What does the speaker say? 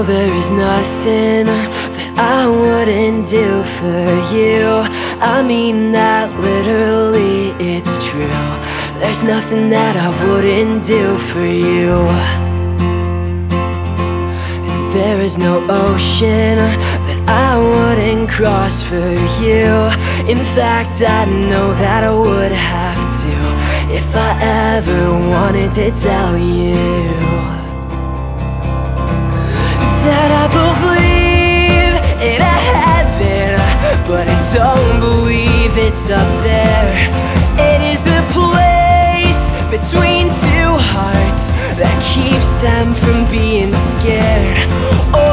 there is nothing that I wouldn't do for you. I mean that literally, it's true. There's nothing that I wouldn't do for you. And there is no ocean that I wouldn't cross for you. In fact, I know that I would have to if I ever wanted to tell you that I believe in a heaven, but I don't believe it's up there. It is a place between two hearts that keeps them from